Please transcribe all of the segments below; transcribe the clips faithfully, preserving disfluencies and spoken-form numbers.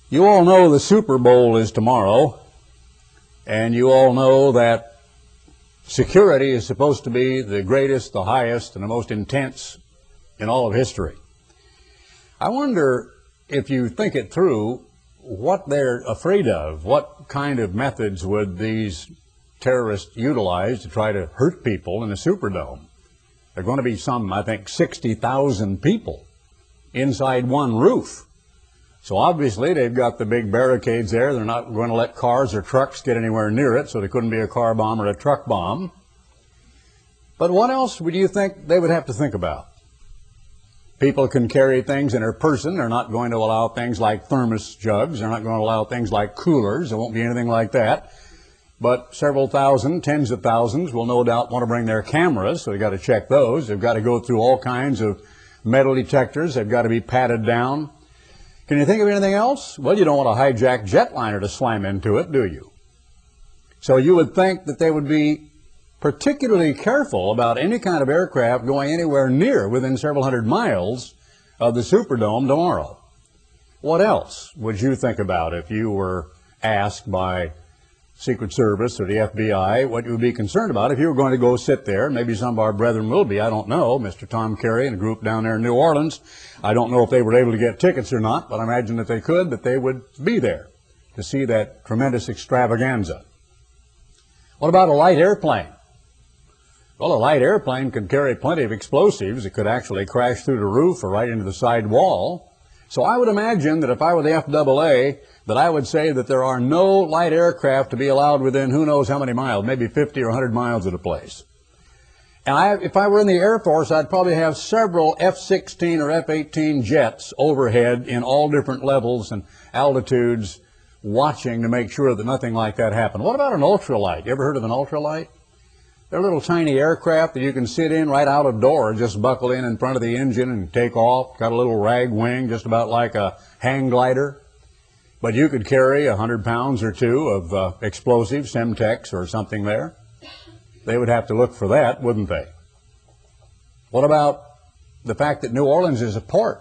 You all know the Super Bowl is tomorrow, and you all know that security is supposed to be the greatest, the highest, and the most intense in all of history. I wonder, if you think it through, what they're afraid of. What kind of methods would these terrorists utilize to try to hurt people in the Superdome? There are going to be some, I think, sixty thousand people inside one roof. So obviously they've got the big barricades there. They're not going to let cars or trucks get anywhere near it, so there couldn't be a car bomb or a truck bomb. But what else would you think they would have to think about? People can carry things in their person. They're not going to allow things like thermos jugs. They're not going to allow things like coolers. There won't be anything like that. But several thousand, tens of thousands will no doubt want to bring their cameras, so they've got to check those. They've got to go through all kinds of metal detectors. They've got to be patted down. Can you think of anything else? Well, you don't want a hijacked jetliner to slam into it, do you? So you would think that they would be particularly careful about any kind of aircraft going anywhere near within several hundred miles of the Superdome tomorrow. What else would you think about if you were asked by Secret Service or the F B I what you would be concerned about if you were going to go sit there? Maybe some of our brethren will be, I don't know. Mister Tom Carey and a group down there in New Orleans, I don't know if they were able to get tickets or not, but I imagine that they could, that they would be there to see that tremendous extravaganza. What about a light airplane? Well, a light airplane could carry plenty of explosives. It could actually crash through the roof or right into the side wall. So I would imagine that if I were the F double A, that I would say that there are no light aircraft to be allowed within who knows how many miles, maybe fifty or one hundred miles of the place. And I, if I were in the Air Force, I'd probably have several F sixteen or F eighteen jets overhead in all different levels and altitudes watching to make sure that nothing like that happened. What about an ultralight? You ever heard of an ultralight? They're little tiny aircraft that you can sit in right out of door, just buckle in in front of the engine and take off. Got a little rag wing, just about like a hang glider. But you could carry a hundred pounds or two of uh, explosives, Semtex or something there. They would have to look for that, wouldn't they? What about the fact that New Orleans is a port?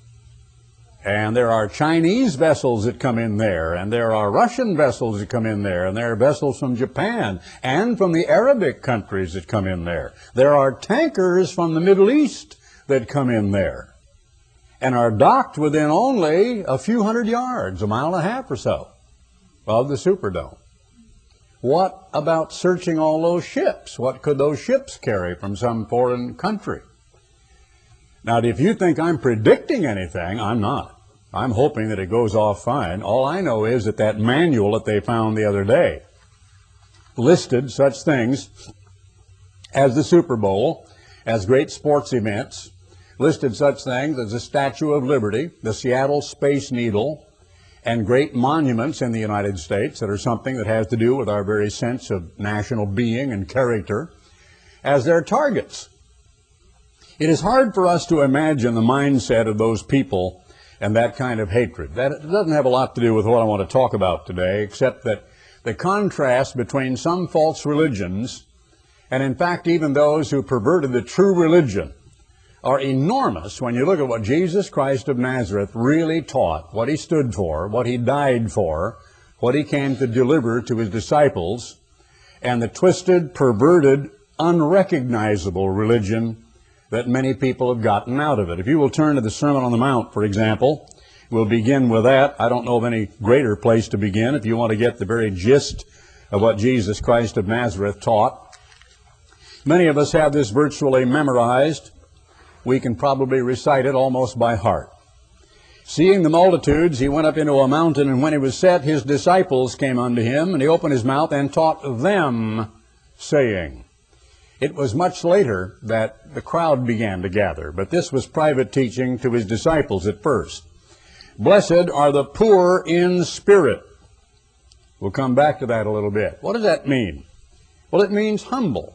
And there are Chinese vessels that come in there, and there are Russian vessels that come in there, and there are vessels from Japan and from the Arabic countries that come in there. There are tankers from the Middle East that come in there and are docked within only a few hundred yards, a mile and a half or so, of the Superdome. What about searching all those ships? What could those ships carry from some foreign country? Now, if you think I'm predicting anything, I'm not. I'm hoping that it goes off fine. All I know is that that manual that they found the other day listed such things as the Super Bowl, as great sports events, listed such things as the Statue of Liberty, the Seattle Space Needle, and great monuments in the United States that are something that has to do with our very sense of national being and character as their targets. It is hard for us to imagine the mindset of those people and that kind of hatred. That doesn't have a lot to do with what I want to talk about today, except that the contrast between some false religions and, in fact, even those who perverted the true religion are enormous when you look at what Jesus Christ of Nazareth really taught, what he stood for, what he died for, what he came to deliver to his disciples, and the twisted, perverted, unrecognizable religion that many people have gotten out of it. If you will turn to the Sermon on the Mount, for example, we'll begin with that. I don't know of any greater place to begin if you want to get the very gist of what Jesus Christ of Nazareth taught. Many of us have this virtually memorized. We can probably recite it almost by heart. Seeing the multitudes, he went up into a mountain, and when he was set, his disciples came unto him, and he opened his mouth and taught them, saying. It was much later that the crowd began to gather, but this was private teaching to his disciples at first. Blessed are the poor in spirit. We'll come back to that a little bit. What does that mean? Well, it means humble.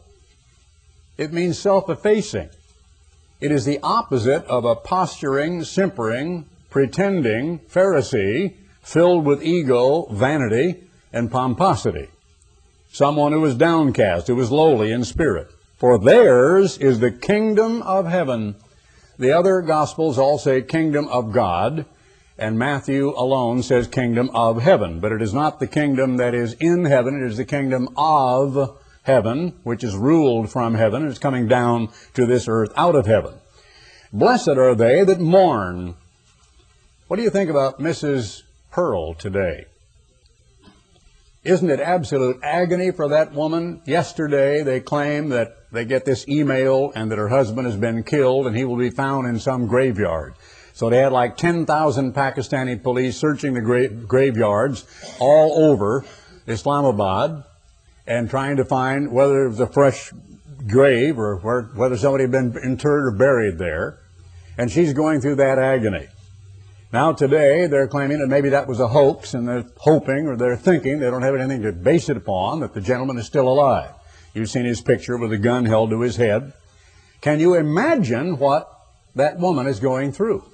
It means self-effacing. It is the opposite of a posturing, simpering, pretending Pharisee filled with ego, vanity, and pomposity. Someone who is downcast, who is lowly in spirit. For theirs is the kingdom of heaven. The other Gospels all say kingdom of God, And Matthew alone says kingdom of heaven. But it is not the kingdom that is in heaven. It is the kingdom of heaven, which is ruled from heaven. It's coming down to this earth out of heaven. Blessed are they that mourn. What do you think about Missus Pearl today? Isn't it absolute agony for that woman? Yesterday they claim that they get this email and that her husband has been killed and he will be found in some graveyard. So they had like ten thousand Pakistani police searching the gra graveyards all over Islamabad and trying to find whether it was a fresh grave or where, whether somebody had been interred or buried there. And she's going through that agony. Now today they're claiming that maybe that was a hoax, and they're hoping or they're thinking, they don't have anything to base it upon, that the gentleman is still alive. You've seen his picture with a gun held to his head. Can you imagine what that woman is going through?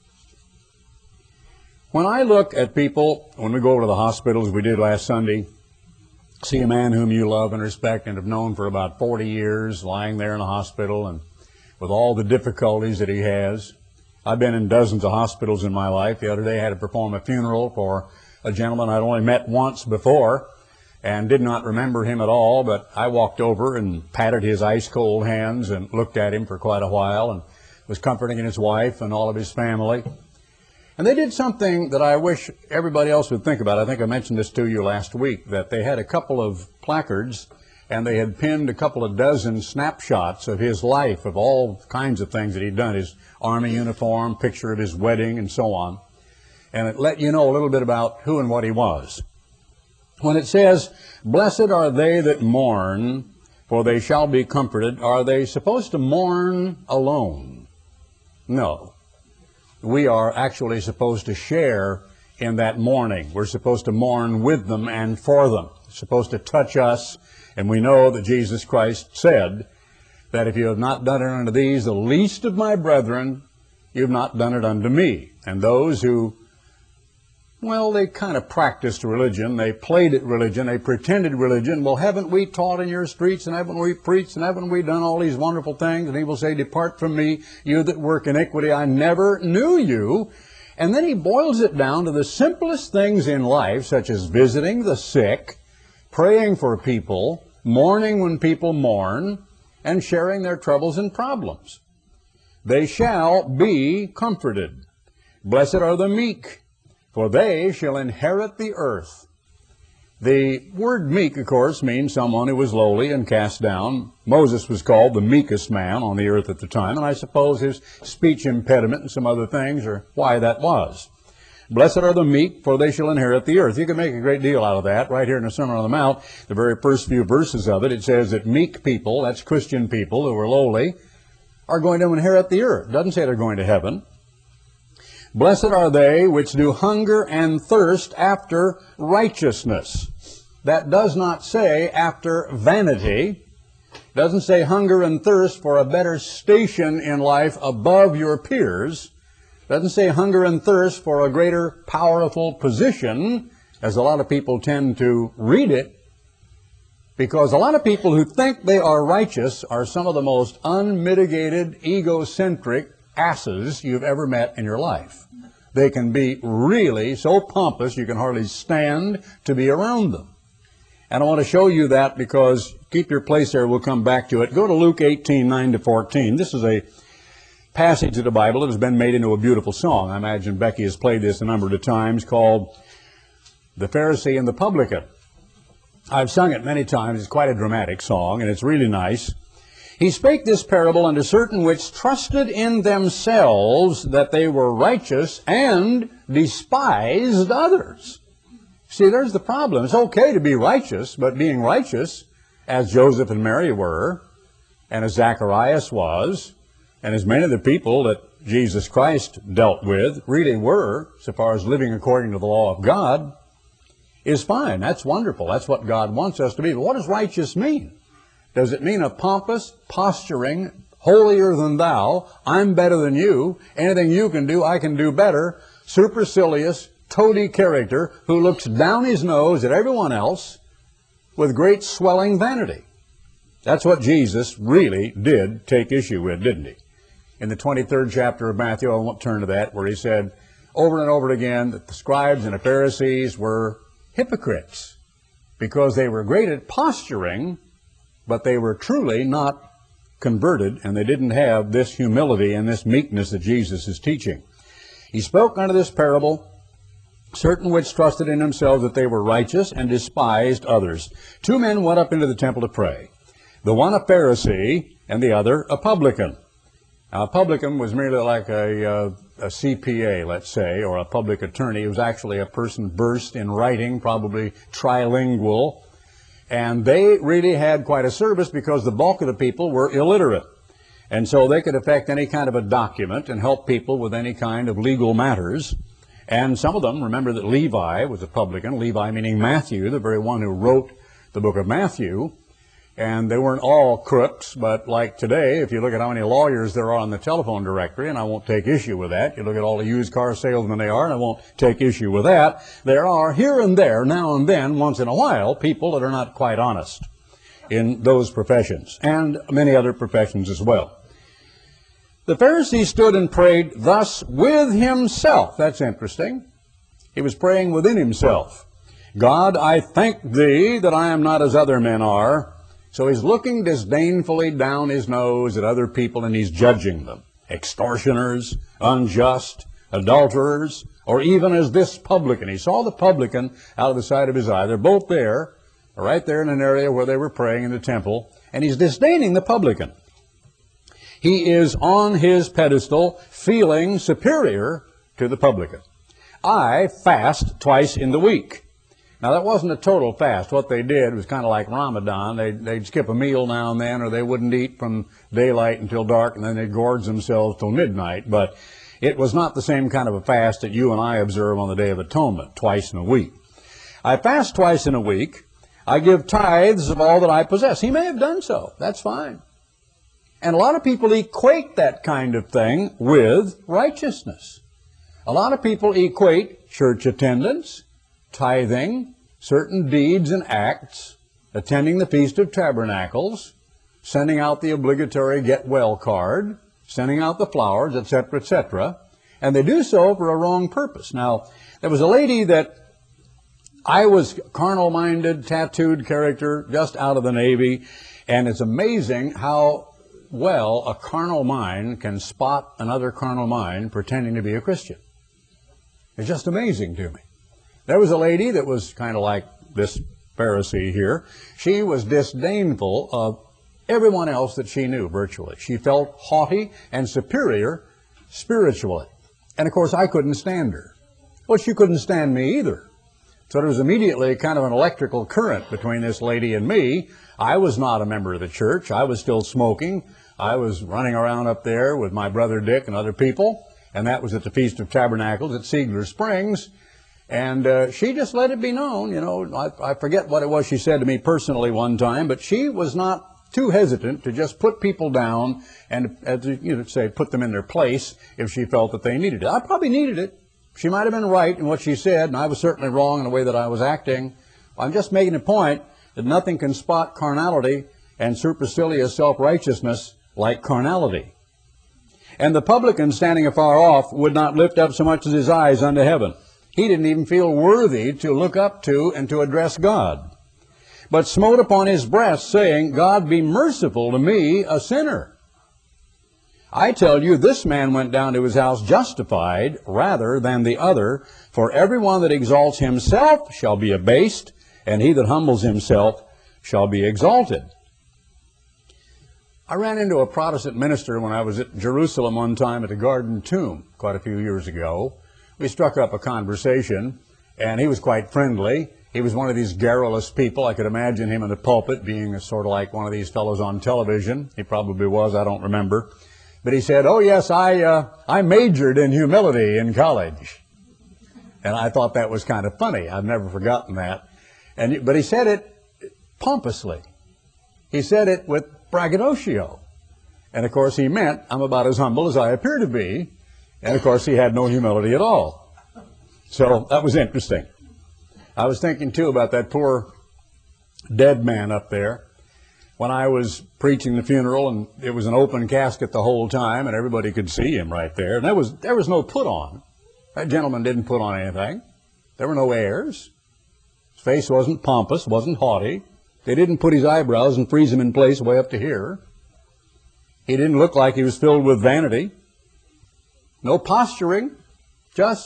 When I look at people, when we go over to the hospitals, we did last Sunday, see a man whom you love and respect and have known for about forty years lying there in a hospital and with all the difficulties that he has. I've been in dozens of hospitals in my life. The other day I had to perform a funeral for a gentleman I'd only met once before and did not remember him at all, but I walked over and patted his ice-cold hands and looked at him for quite a while and was comforting his wife and all of his family. And they did something that I wish everybody else would think about. I think I mentioned this to you last week, that they had a couple of placards and they had pinned a couple of dozen snapshots of his life, of all kinds of things that he'd done, his army uniform, picture of his wedding, and so on. And it let you know a little bit about who and what he was. When it says, blessed are they that mourn, for they shall be comforted, are they supposed to mourn alone? No. We are actually supposed to share in that mourning. We're supposed to mourn with them and for them. It's supposed to touch us. And we know that Jesus Christ said that if you have not done it unto these, the least of my brethren, you have not done it unto me. And those who, well, they kind of practiced religion, they played at religion, they pretended religion. Well, haven't we taught in your streets, and haven't we preached, and haven't we done all these wonderful things? And he will say, depart from me, you that work iniquity, I never knew you. And then he boils it down to the simplest things in life, such as visiting the sick, praying for people, mourning when people mourn, and sharing their troubles and problems. They shall be comforted. Blessed are the meek, for they shall inherit the earth. The word meek, of course, means someone who was lowly and cast down. Moses was called the meekest man on the earth at the time, and I suppose his speech impediment and some other things are why that was. Blessed are the meek, for they shall inherit the earth. You can make a great deal out of that. Right here in the Sermon on the Mount, the very first few verses of it, it says that meek people, that's Christian people who are lowly, are going to inherit the earth. It doesn't say they're going to heaven. Blessed are they which do hunger and thirst after righteousness. That does not say after vanity. It doesn't say hunger and thirst for a better station in life above your peers. Doesn't say hunger and thirst for a greater powerful position, as a lot of people tend to read it, because a lot of people who think they are righteous are some of the most unmitigated, egocentric asses you've ever met in your life. They can be really so pompous you can hardly stand to be around them. And I want to show you that because, keep your place there, we'll come back to it. Go to Luke eighteen, nine to fourteen. This is a passage of the Bible that has been made into a beautiful song. I imagine Becky has played this a number of times, called The Pharisee and the Publican. I've sung it many times. It's quite a dramatic song, and it's really nice. He spake this parable unto certain which trusted in themselves that they were righteous and despised others. See, there's the problem. It's okay to be righteous, but being righteous, as Joseph and Mary were, and as Zacharias was, and as many of the people that Jesus Christ dealt with really were, so far as living according to the law of God, is fine. That's wonderful. That's what God wants us to be. But what does righteous mean? Does it mean a pompous, posturing, holier than thou, I'm better than you, anything you can do, I can do better, supercilious, toady character who looks down his nose at everyone else with great swelling vanity? That's what Jesus really did take issue with, didn't he? In the twenty-third chapter of Matthew, I won't turn to that, where he said, over and over again that the scribes and the Pharisees were hypocrites because they were great at posturing, but they were truly not converted, and they didn't have this humility and this meekness that Jesus is teaching. He spoke unto this parable, certain which trusted in themselves that they were righteous and despised others. Two men went up into the temple to pray, the one a Pharisee and the other a publican. Now, a publican was merely like a, uh, a C P A, let's say, or a public attorney. He was actually a person versed in writing, probably trilingual. And they really had quite a service because the bulk of the people were illiterate. And so they could affect any kind of a document and help people with any kind of legal matters. And some of them, remember that Levi was a publican, Levi meaning Matthew, the very one who wrote the book of Matthew. And they weren't all crooks, but like today, if you look at how many lawyers there are on the telephone directory, and I won't take issue with that, you look at all the used car salesmen they are, and I won't take issue with that, there are here and there, now and then, once in a while, people that are not quite honest in those professions, and many other professions as well. The Pharisee stood and prayed thus with himself. That's interesting. He was praying within himself. God, I thank thee that I am not as other men are. So he's looking disdainfully down his nose at other people and he's judging them. Extortioners, unjust, adulterers, or even as this publican. He saw the publican out of the side of his eye. They're both there, right there in an area where they were praying in the temple, and he's disdaining the publican. He is on his pedestal feeling superior to the publican. I fast twice in the week. Now, that wasn't a total fast. What they did was kind of like Ramadan. They'd, they'd skip a meal now and then, or they wouldn't eat from daylight until dark, and then they'd gorge themselves till midnight. But it was not the same kind of a fast that you and I observe on the Day of Atonement, twice in a week. I fast twice in a week. I give tithes of all that I possess. He may have done so. That's fine. And a lot of people equate that kind of thing with righteousness. A lot of people equate church attendance, tithing, certain deeds and acts, attending the Feast of Tabernacles, sending out the obligatory get well card, sending out the flowers, et cetera, et cetera, and they do so for a wrong purpose. Now, there was a lady that I was carnal-minded, tattooed character, just out of the Navy, and it's amazing how well a carnal mind can spot another carnal mind pretending to be a Christian. It's just amazing to me. There was a lady that was kind of like this Pharisee here. She was disdainful of everyone else that she knew, virtually. She felt haughty and superior spiritually. And of course, I couldn't stand her. Well, she couldn't stand me either. So there was immediately kind of an electrical current between this lady and me. I was not a member of the church. I was still smoking. I was running around up there with my brother Dick and other people. And that was at the Feast of Tabernacles at Siegler Springs. And uh, she just let it be known, you know, I, I forget what it was she said to me personally one time, but she was not too hesitant to just put people down and, as you know, say, put them in their place if she felt that they needed it. I probably needed it. She might have been right in what she said, and I was certainly wrong in the way that I was acting. I'm just making a point that nothing can spot carnality and supercilious self-righteousness like carnality. And the publican standing afar off would not lift up so much as his eyes unto heaven. He didn't even feel worthy to look up to and to address God, but smote upon his breast, saying, God, be merciful to me, a sinner. I tell you, this man went down to his house justified rather than the other, for everyone that exalts himself shall be abased, and he that humbles himself shall be exalted. I ran into a Protestant minister when I was at Jerusalem one time at the Garden Tomb quite a few years ago. We struck up a conversation, and he was quite friendly. He was one of these garrulous people. I could imagine him in the pulpit being a sort of like one of these fellows on television. He probably was, I don't remember. But he said, oh yes, I, uh, I majored in humility in college. And I thought that was kind of funny. I've never forgotten that. And, but he said it pompously. He said it with braggadocio. And of course he meant, I'm about as humble as I appear to be. And of course he had no humility at all. So that was interesting. I was thinking too about that poor dead man up there. When I was preaching the funeral, and it was an open casket the whole time, and everybody could see him right there. And there was, there was no put on. That gentleman didn't put on anything. There were no airs. His face wasn't pompous, wasn't haughty. They didn't put his eyebrows and freeze him in place way up to here. He didn't look like he was filled with vanity. No posturing, just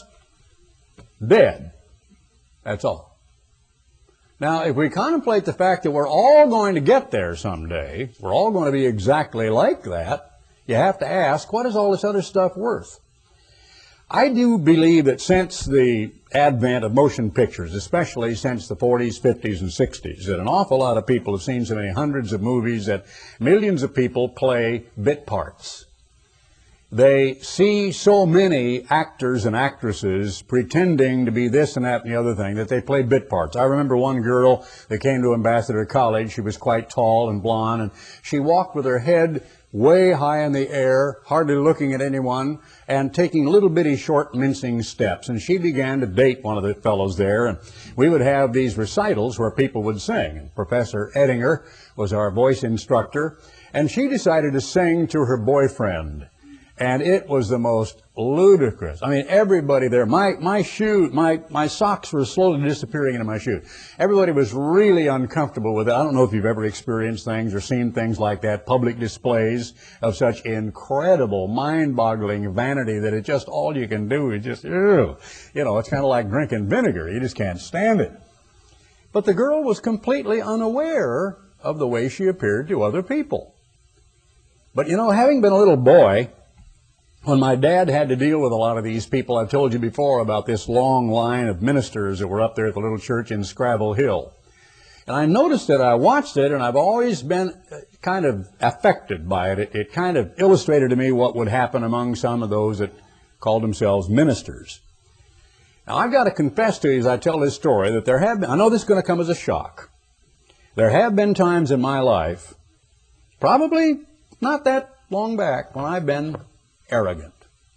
dead. That's all. Now, if we contemplate the fact that we're all going to get there someday, we're all going to be exactly like that, you have to ask, what is all this other stuff worth? I do believe that since the advent of motion pictures, especially since the forties, fifties, and sixties, that an awful lot of people have seen so many hundreds of movies that millions of people play bit parts. They see so many actors and actresses pretending to be this and that and the other thing that they play bit parts. I remember one girl that came to Ambassador College. She was quite tall and blonde, and she walked with her head way high in the air, hardly looking at anyone, and taking little bitty short mincing steps. And she began to date one of the fellows there, and we would have these recitals where people would sing. And Professor Ettinger was our voice instructor, and she decided to sing to her boyfriend. And it was the most ludicrous. I mean, everybody there, my, my shoe, my, my socks were slowly disappearing into my shoe. Everybody was really uncomfortable with it. I don't know if you've ever experienced things or seen things like that, public displays of such incredible, mind-boggling vanity that it's just all you can do is just, ew. You know, it's kind of like drinking vinegar. You just can't stand it. But the girl was completely unaware of the way she appeared to other people. But, you know, having been a little boy, when my dad had to deal with a lot of these people, I've told you before about this long line of ministers that were up there at the little church in Scrabble Hill. And I noticed it, I watched it, and I've always been kind of affected by it. It, it kind of illustrated to me what would happen among some of those that called themselves ministers. Now, I've got to confess to you as I tell this story that there have been, I know this is going to come as a shock. There have been times in my life, probably not that long back, when I've been arrogant.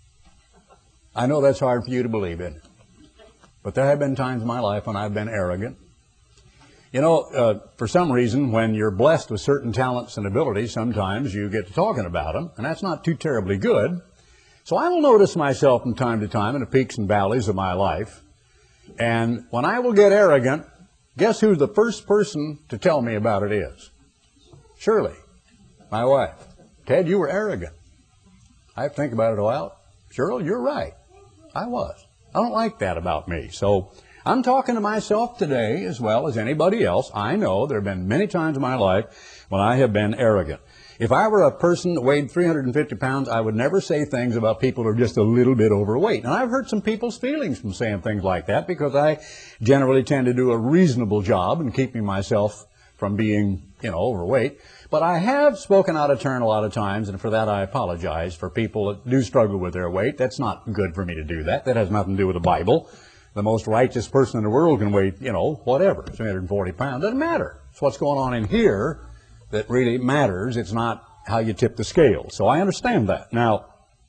I know that's hard for you to believe in, but there have been times in my life when I've been arrogant. You know, uh, for some reason, when you're blessed with certain talents and abilities, sometimes you get to talking about them, and that's not too terribly good. So I will notice myself from time to time in the peaks and valleys of my life, and when I will get arrogant, guess who the first person to tell me about it is? Shirley, my wife. Ted, you were arrogant. I have to think about it a while. Cheryl, you're right. I was. I don't like that about me. So I'm talking to myself today as well as anybody else. I know there have been many times in my life when I have been arrogant. If I were a person that weighed three hundred fifty pounds, I would never say things about people who are just a little bit overweight. And I've hurt some people's feelings from saying things like that because I generally tend to do a reasonable job in keeping myself from being, you know, overweight. But I have spoken out of turn a lot of times, and for that I apologize for people that do struggle with their weight. That's not good for me to do that. That has nothing to do with the Bible. The most righteous person in the world can weigh, you know, whatever, three hundred forty pounds. Doesn't matter. It's what's going on in here that really matters. It's not how you tip the scale. So I understand that. Now,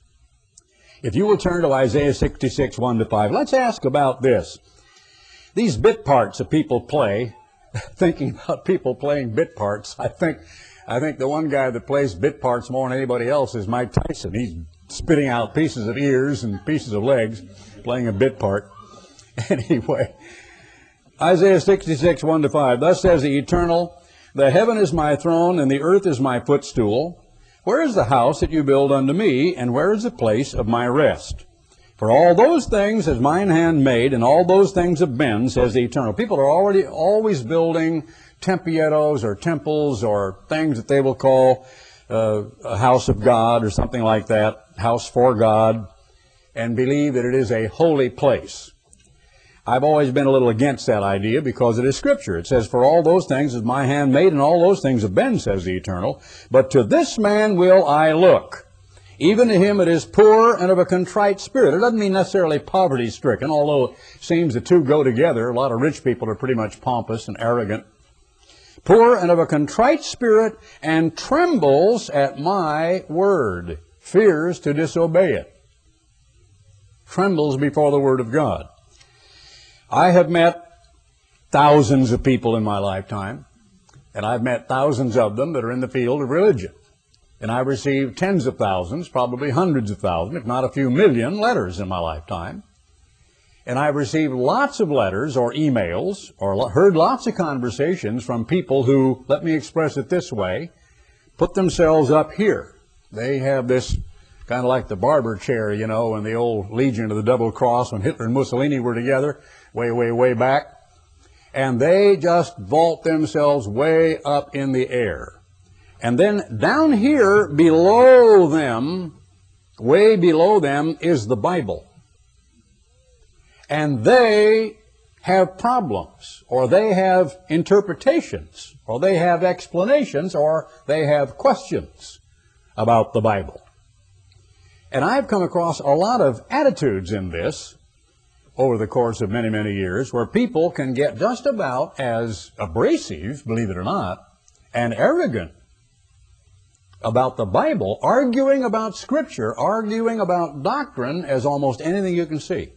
if you will turn to Isaiah sixty-six, one to five, let's ask about this. These bit parts that people play, thinking about people playing bit parts, I think I think the one guy that plays bit parts more than anybody else is Mike Tyson. He's spitting out pieces of ears and pieces of legs, playing a bit part. Anyway, Isaiah sixty-six, one to five, thus says the Eternal, the heaven is my throne and the earth is my footstool. Where is the house that you build unto me, and where is the place of my rest? For all those things has mine hand made, and all those things have been, says the Eternal. People are already always building tempietos or temples or things that they will call uh, a house of God or something like that, house for God, and believe that it is a holy place. I've always been a little against that idea because it is Scripture. It says, for all those things is my hand made, and all those things have been, says the Eternal. But to this man will I look, even to him that is poor and of a contrite spirit. It doesn't mean necessarily poverty-stricken, although it seems the two go together. A lot of rich people are pretty much pompous and arrogant. Poor and of a contrite spirit, and trembles at my word, fears to disobey it. Trembles before the word of God. I have met thousands of people in my lifetime, and I've met thousands of them that are in the field of religion. And I've received tens of thousands, probably hundreds of thousands, if not a few million letters in my lifetime. And I've received lots of letters or emails or heard lots of conversations from people who, let me express it this way, put themselves up here. They have this kind of like the barber chair, you know, in the old Legion of the Double Cross when Hitler and Mussolini were together, way, way, way back. And they just vault themselves way up in the air. And then down here below them, way below them, is the Bible. And they have problems, or they have interpretations, or they have explanations, or they have questions about the Bible. And I've come across a lot of attitudes in this over the course of many, many years where people can get just about as abrasive, believe it or not, and arrogant about the Bible, arguing about Scripture, arguing about doctrine as almost anything you can see.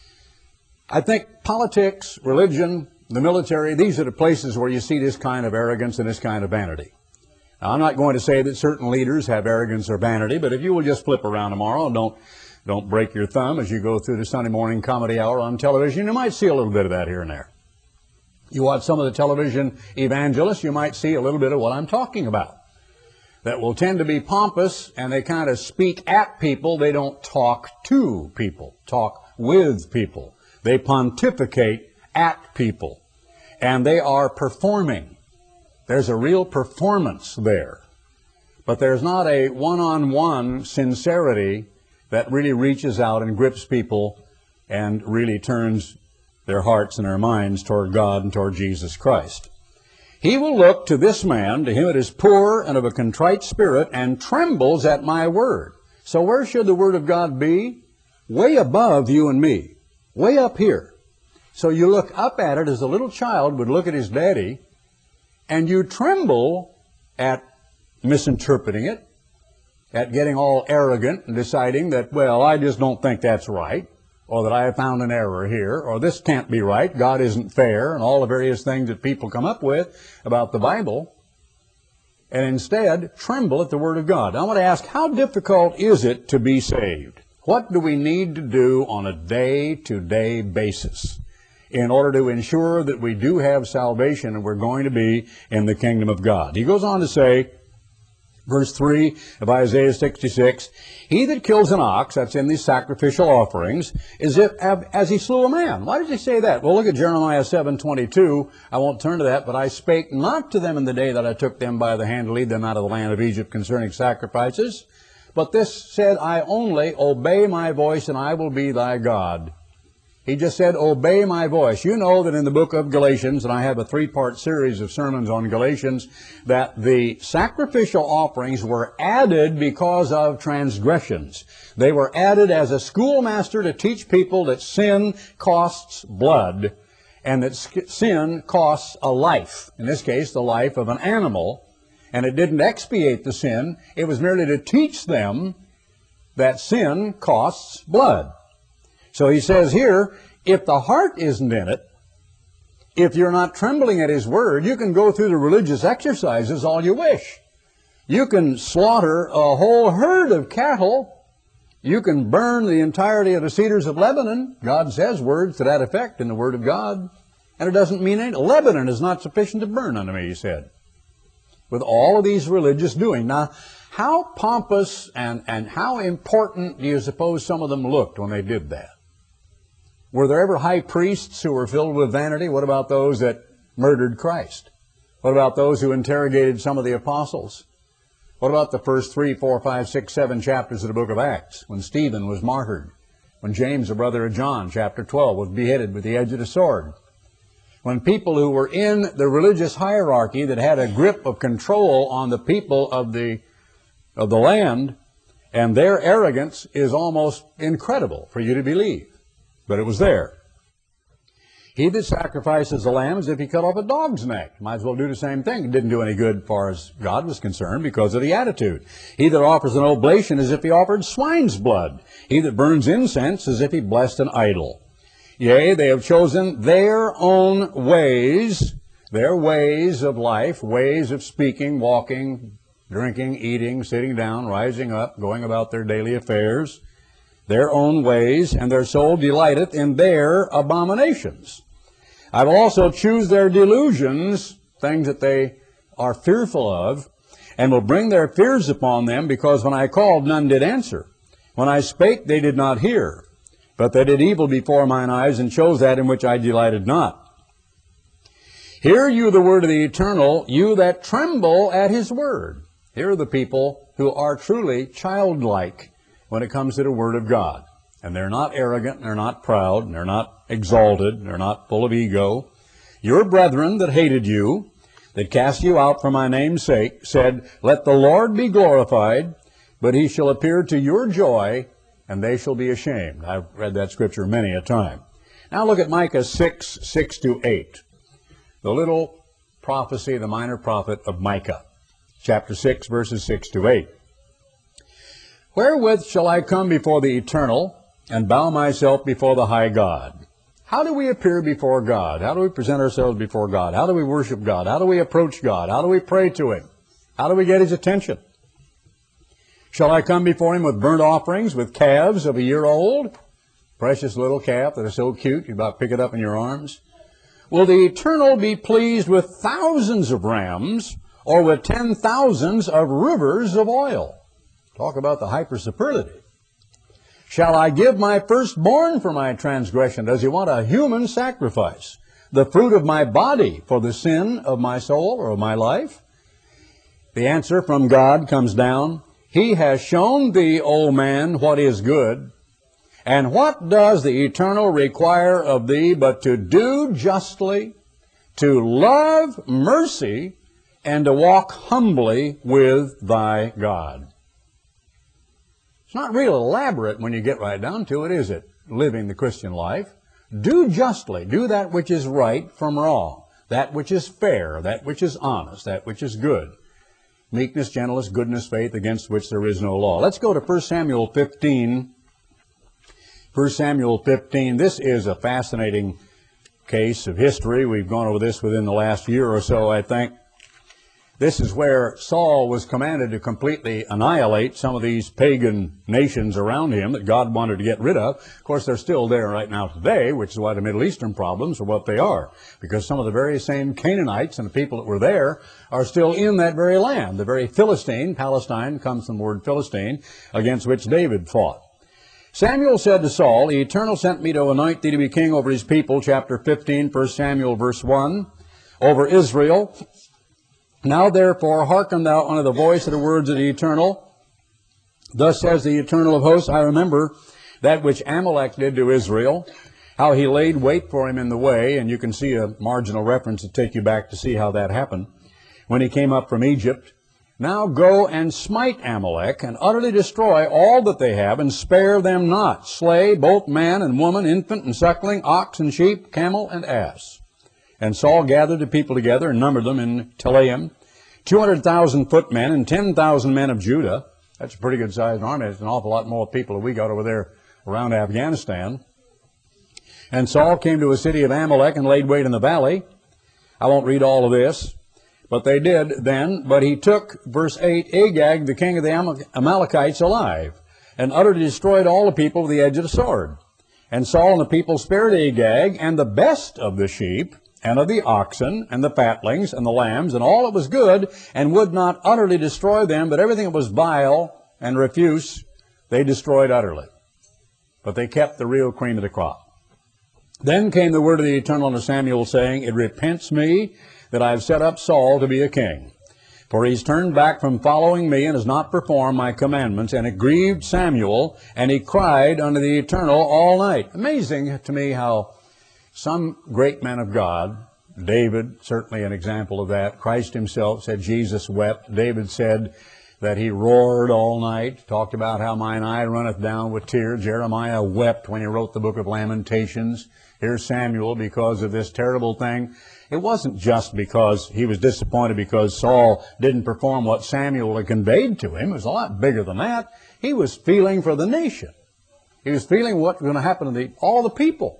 I think politics, religion, the military, these are the places where you see this kind of arrogance and this kind of vanity. Now, I'm not going to say that certain leaders have arrogance or vanity, but if you will just flip around tomorrow and don't, don't break your thumb as you go through the Sunday morning comedy hour on television, you might see a little bit of that here and there. You watch some of the television evangelists, you might see a little bit of what I'm talking about. That will tend to be pompous, and they kind of speak at people. They don't talk to people, talk with people. They pontificate at people, and they are performing. There's a real performance there, but there's not a one-on-one sincerity that really reaches out and grips people and really turns their hearts and their minds toward God and toward Jesus Christ. He will look to this man, to him that is poor and of a contrite spirit, and trembles at my word. So where should the word of God be? Way above you and me. Way up here. So you look up at it as a little child would look at his daddy, and you tremble at misinterpreting it, at getting all arrogant and deciding that, well, I just don't think that's right, or that I have found an error here, or this can't be right, God isn't fair, and all the various things that people come up with about the Bible, and instead tremble at the Word of God. I want to ask, how difficult is it to be saved? What do we need to do on a day-to-day basis in order to ensure that we do have salvation and we're going to be in the kingdom of God? He goes on to say, verse three of Isaiah sixty-six, he that kills an ox, that's in these sacrificial offerings, is if, as he slew a man. Why does he say that? Well, look at Jeremiah seven twenty-two. I won't turn to that, but I spake not to them in the day that I took them by the hand to lead them out of the land of Egypt concerning sacrifices. But this said, I only, obey my voice, and I will be thy God. He just said, obey my voice. You know that in the book of Galatians, and I have a three-part series of sermons on Galatians, that the sacrificial offerings were added because of transgressions. They were added as a schoolmaster to teach people that sin costs blood, and that sin costs a life. In this case, the life of an animal. And it didn't expiate the sin. It was merely to teach them that sin costs blood. So he says here, if the heart isn't in it, if you're not trembling at His Word, you can go through the religious exercises all you wish. You can slaughter a whole herd of cattle. You can burn the entirety of the cedars of Lebanon. God says words to that effect in the Word of God. And it doesn't mean anything. Lebanon is not sufficient to burn unto me, he said. With all of these religious doing. Now, how pompous and, and how important do you suppose some of them looked when they did that? Were there ever high priests who were filled with vanity? What about those that murdered Christ? What about those who interrogated some of the apostles? What about the first three, four, five, six, seven chapters of the book of Acts, when Stephen was martyred, when James, the brother of John, chapter twelve, was beheaded with the edge of the sword? When people who were in the religious hierarchy that had a grip of control on the people of the, of the land, and their arrogance is almost incredible for you to believe. But it was there. He that sacrifices a lamb as if he cut off a dog's neck. Might as well do the same thing. It didn't do any good as far as God was concerned because of the attitude. He that offers an oblation as if he offered swine's blood. He that burns incense as if he blessed an idol. Yea, they have chosen their own ways, their ways of life, ways of speaking, walking, drinking, eating, sitting down, rising up, going about their daily affairs. their own ways, and their soul delighteth in their abominations. I will also choose their delusions, things that they are fearful of, and will bring their fears upon them, because when I called, none did answer. When I spake, they did not hear. But they did evil before mine eyes, and chose that in which I delighted not. Hear you the word of the Eternal, you that tremble at his word. Here are the people who are truly childlike when it comes to the word of God. And they're not arrogant, and they're not proud, and they're not exalted, and they're not full of ego. Your brethren that hated you, that cast you out for my name's sake, said, let the Lord be glorified, but he shall appear to your joy, and they shall be ashamed. I've read that scripture many a time. Now look at Micah six, six to eight. The little prophecy, the minor prophet of Micah. Chapter six, verses six to eight. Wherewith shall I come before the Eternal, and bow myself before the high God? How do we appear before God? How do we present ourselves before God? How do we worship God? How do we approach God? How do we pray to him? How do we get his attention? Shall I come before him with burnt offerings, with calves of a year old? Precious little calf that is so cute, you about pick it up in your arms. Will the Eternal be pleased with thousands of rams, or with ten thousands of rivers of oil? Talk about the hyper-superlative. Shall I give my firstborn for my transgression? Does he want a human sacrifice? The fruit of my body for the sin of my soul or of my life? The answer from God comes down. He has shown thee, O man, what is good. And what does the Eternal require of thee but to do justly, to love mercy, and to walk humbly with thy God? It's not real elaborate when you get right down to it, is it? Living the Christian life. Do justly. Do that which is right from wrong. That which is fair. That which is honest. That which is good. Meekness, gentleness, goodness, faith, against which there is no law. Let's go to First Samuel fifteen. First Samuel fifteen. This is a fascinating case of history. We've gone over this within the last year or so, I think. This is where Saul was commanded to completely annihilate some of these pagan nations around him that God wanted to get rid of. Of course, they're still there right now today, which is why the Middle Eastern problems are what they are. Because some of the very same Canaanites and the people that were there are still in that very land. The very Philistine, Palestine comes from the word Philistine, against which David fought. Samuel said to Saul, the Eternal sent me to anoint thee to be king over his people, chapter fifteen, First Samuel, verse one, over Israel. Now therefore hearken thou unto the voice of the words of the Eternal. Thus says the Eternal of hosts, I remember that which Amalek did to Israel, how he laid wait for him in the way, and you can see a marginal reference to take you back to see how that happened, when he came up from Egypt. Now go and smite Amalek, and utterly destroy all that they have, and spare them not. Slay both man and woman, infant and suckling, ox and sheep, camel and ass. And Saul gathered the people together and numbered them in Telaim, two hundred thousand footmen and ten thousand men of Judah. That's a pretty good sized army. It's an awful lot more people than we got over there around Afghanistan. And Saul came to a city of Amalek and laid wait in the valley. I won't read all of this, but they did then. But he took, verse eight, Agag, the king of the Amalekites, alive, and utterly destroyed all the people with the edge of the sword. And Saul and the people spared Agag and the best of the sheep, and of the oxen, and the fatlings, and the lambs, and all that was good, and would not utterly destroy them, but everything that was vile and refuse, they destroyed utterly. But they kept the real cream of the crop. Then came the word of the Eternal unto Samuel, saying, It repents me that I have set up Saul to be a king. For he's turned back from following me, and has not performed my commandments. And it grieved Samuel, and he cried unto the Eternal all night. Amazing to me how some great men of God, David, certainly an example of that. Christ himself said Jesus wept. David said that he roared all night, talked about how mine eye runneth down with tears. Jeremiah wept when he wrote the book of Lamentations. Here's Samuel because of this terrible thing. It wasn't just because he was disappointed because Saul didn't perform what Samuel had conveyed to him. It was a lot bigger than that. He was feeling for the nation. He was feeling what's going to happen to the, all the people.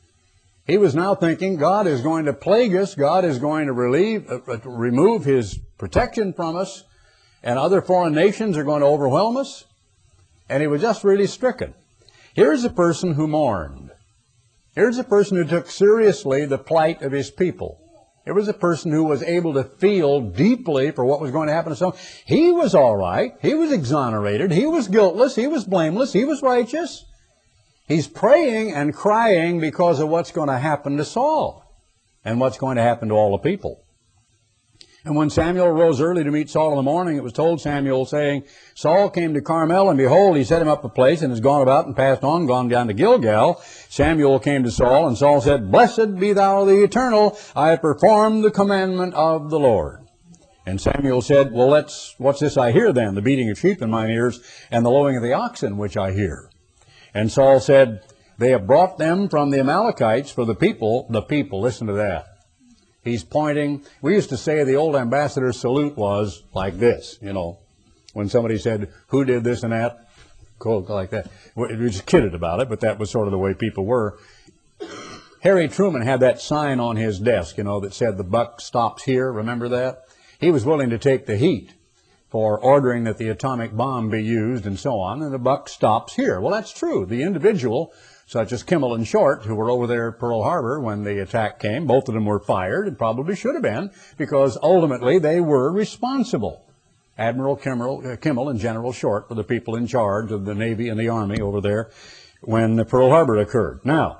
He was now thinking God is going to plague us, God is going to relieve, uh, remove his protection from us, and other foreign nations are going to overwhelm us. And he was just really stricken. Here's a person who mourned. Here's a person who took seriously the plight of his people. Here was a person who was able to feel deeply for what was going to happen to someone. He was all right. He was exonerated. He was guiltless. He was blameless. He was righteous. He's praying and crying because of what's going to happen to Saul and what's going to happen to all the people. And when Samuel rose early to meet Saul in the morning, it was told Samuel, saying, Saul came to Carmel, and behold, he set him up a place, and has gone about and passed on, gone down to Gilgal. Samuel came to Saul, and Saul said, Blessed be thou the Eternal, I have performed the commandment of the Lord. And Samuel said, Well, let's, what's this I hear then? The beating of sheep in mine ears, and the lowing of the oxen which I hear. And Saul said, They have brought them from the Amalekites for the people, the people, listen to that. He's pointing. We used to say the old ambassador's salute was like this, you know. When somebody said, who did this and that? Like that. We just kidded about it, but that was sort of the way people were. Harry Truman had that sign on his desk, you know, that said the buck stops here. Remember that? He was willing to take the heat for ordering that the atomic bomb be used and so on, and the buck stops here. Well, that's true. The individual, such as Kimmel and Short, who were over there at Pearl Harbor when the attack came, both of them were fired, and probably should have been, because ultimately they were responsible. Admiral Kimmel, uh, Kimmel and General Short were the people in charge of the Navy and the Army over there when the Pearl Harbor occurred. Now,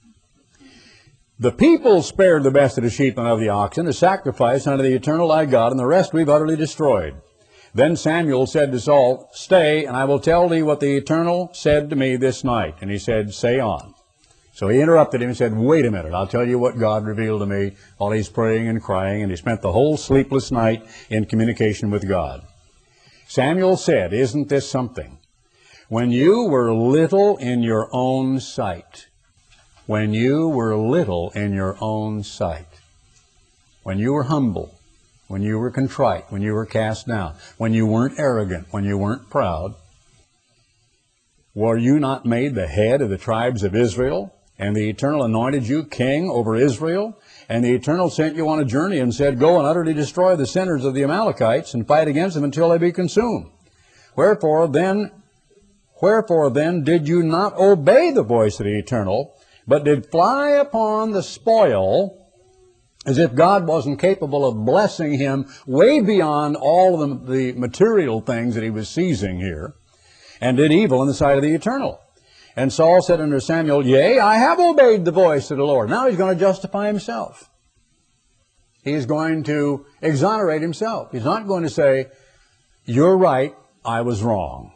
the people spared the best of the sheep and of the oxen to sacrifice unto the eternal thy God, and the rest we've utterly destroyed. Then Samuel said to Saul, Stay, and I will tell thee what the Eternal said to me this night. And he said, Say on. So he interrupted him and said, Wait a minute, I'll tell you what God revealed to me while he's praying and crying, and he spent the whole sleepless night in communication with God. Samuel said, Isn't this something? When you were little in your own sight, when you were little in your own sight, when you were humble, when you were contrite, when you were cast down, when you weren't arrogant, when you weren't proud, were you not made the head of the tribes of Israel? And the Eternal anointed you king over Israel? And the Eternal sent you on a journey and said, Go and utterly destroy the sinners of the Amalekites and fight against them until they be consumed. Wherefore then, wherefore then did you not obey the voice of the Eternal, but did fly upon the spoil, as if God wasn't capable of blessing him way beyond all of the, the material things that he was seizing here, and did evil in the sight of the Eternal. And Saul said unto Samuel, Yea, I have obeyed the voice of the Lord. Now he's going to justify himself. He's going to exonerate himself. He's not going to say, You're right, I was wrong.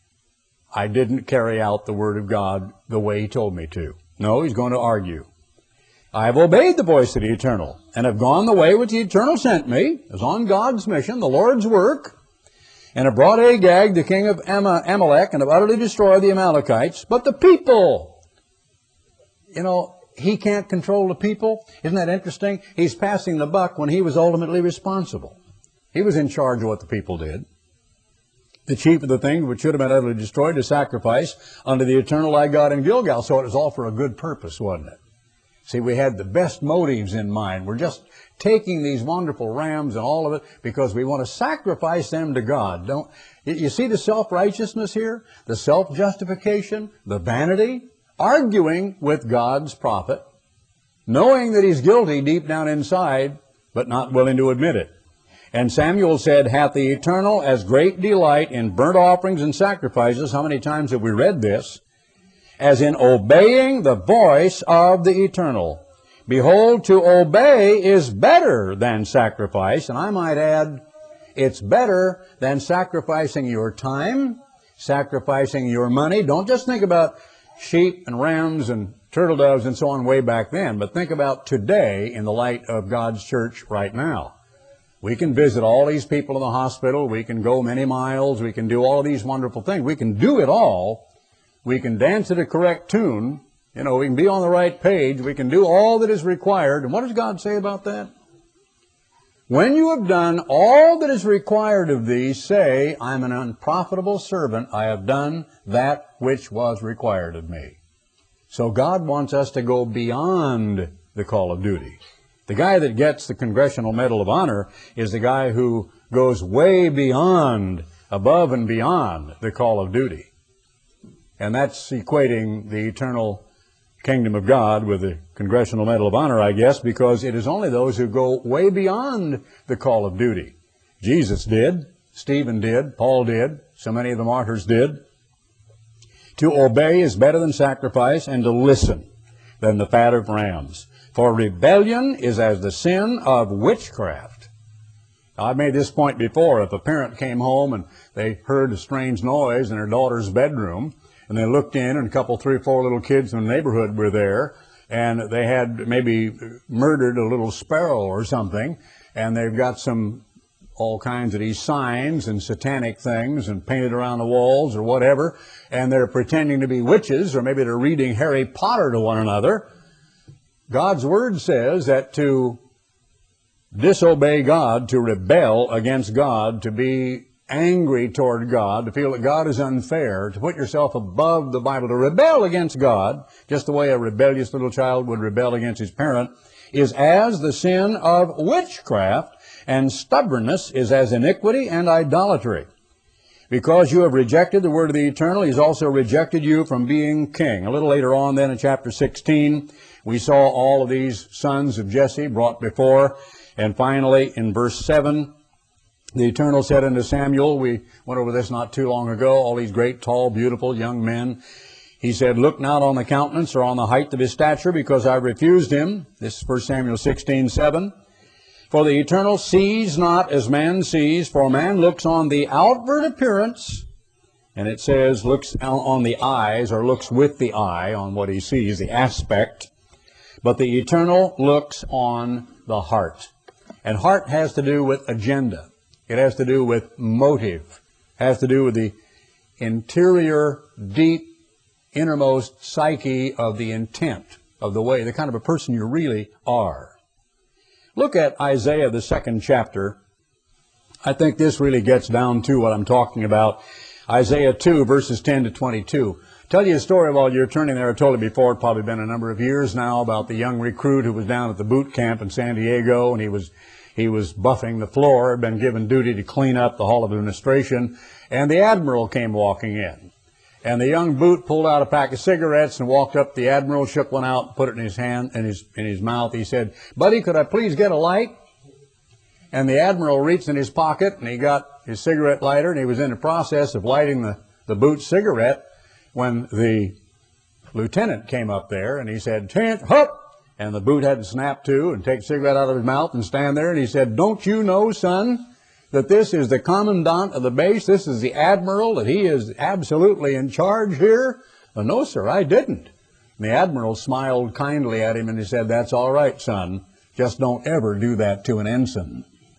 I didn't carry out the word of God the way he told me to. No, he's going to argue. I have obeyed the voice of the Eternal, and have gone the way which the Eternal sent me, as on God's mission, the Lord's work, and have brought Agag, the king of Amalek, and have utterly destroyed the Amalekites. But the people, you know, he can't control the people. Isn't that interesting? He's passing the buck when he was ultimately responsible. He was in charge of what the people did. The chief of the things which should have been utterly destroyed to sacrifice unto the Eternal thy God in Gilgal. So it was all for a good purpose, wasn't it? See, we had the best motives in mind. We're just taking these wonderful rams and all of it because we want to sacrifice them to God. Don't you see the self-righteousness here? The self-justification, the vanity, arguing with God's prophet, knowing that he's guilty deep down inside, but not willing to admit it. And Samuel said, Hath the Eternal as great delight in burnt offerings and sacrifices? How many times have we read this? As in obeying the voice of the Eternal. Behold, to obey is better than sacrifice. And I might add, it's better than sacrificing your time, sacrificing your money. Don't just think about sheep and rams and turtle doves and so on way back then, but think about today in the light of God's church right now. We can visit all these people in the hospital. We can go many miles. We can do all of these wonderful things. We can do it all. We can dance at a correct tune. You know, we can be on the right page. We can do all that is required. And what does God say about that? When you have done all that is required of thee, say, I'm an unprofitable servant. I have done that which was required of me. So God wants us to go beyond the call of duty. The guy that gets the Congressional Medal of Honor is the guy who goes way beyond, above and beyond the call of duty. And that's equating the eternal kingdom of God with the Congressional Medal of Honor, I guess, because it is only those who go way beyond the call of duty. Jesus did, Stephen did, Paul did, so many of the martyrs did. To obey is better than sacrifice, and to listen than the fat of rams. For rebellion is as the sin of witchcraft. Now, I've made this point before. If a parent came home and they heard a strange noise in their daughter's bedroom, and they looked in, and a couple, three, four little kids in the neighborhood were there, and they had maybe murdered a little sparrow or something, and they've got some all kinds of these signs and satanic things and painted around the walls or whatever, and they're pretending to be witches, or maybe they're reading Harry Potter to one another. God's Word says that to disobey God, to rebel against God, to be angry toward God, to feel that God is unfair, to put yourself above the Bible, to rebel against God, just the way a rebellious little child would rebel against his parent, is as the sin of witchcraft, and stubbornness is as iniquity and idolatry. Because you have rejected the word of the eternal, He's also rejected you from being king. A little later on then in chapter sixteen, we saw all of these sons of Jesse brought before. And finally, in verse seven, the Eternal said unto Samuel, we went over this not too long ago, all these great, tall, beautiful young men. He said, look not on the countenance or on the height of his stature, because I refused him. This is First Samuel sixteen seven. For the Eternal sees not as man sees, for man looks on the outward appearance, and it says looks on the eyes, or looks with the eye on what he sees, the aspect. But the Eternal looks on the heart. And heart has to do with agenda. It has to do with motive. It has to do with the interior, deep, innermost psyche of the intent, of the way, the kind of a person you really are. Look at Isaiah, the second chapter. I think this really gets down to what I'm talking about. Isaiah two, verses ten to twenty-two. Tell you a story while you're turning there. I told you before, it's probably been a number of years now, about the young recruit who was down at the boot camp in San Diego, and he was he was buffing the floor, had been given duty to clean up the Hall of Administration, and the Admiral came walking in. And the young boot pulled out a pack of cigarettes and walked up to the Admiral, shook one out, and put it in his hand, in his, in his mouth. He said, buddy, could I please get a light? And the Admiral reached in his pocket, and he got his cigarette lighter, and he was in the process of lighting the, the boot's cigarette when the lieutenant came up there, and he said, "Tent, hup!" And the boot had to snap to and take the cigarette out of his mouth and stand there, and he said, don't you know, son, that this is the commandant of the base, this is the admiral, that he is absolutely in charge here? Well, no, sir, I didn't. And the admiral smiled kindly at him and he said, that's all right, son. Just don't ever do that to an ensign.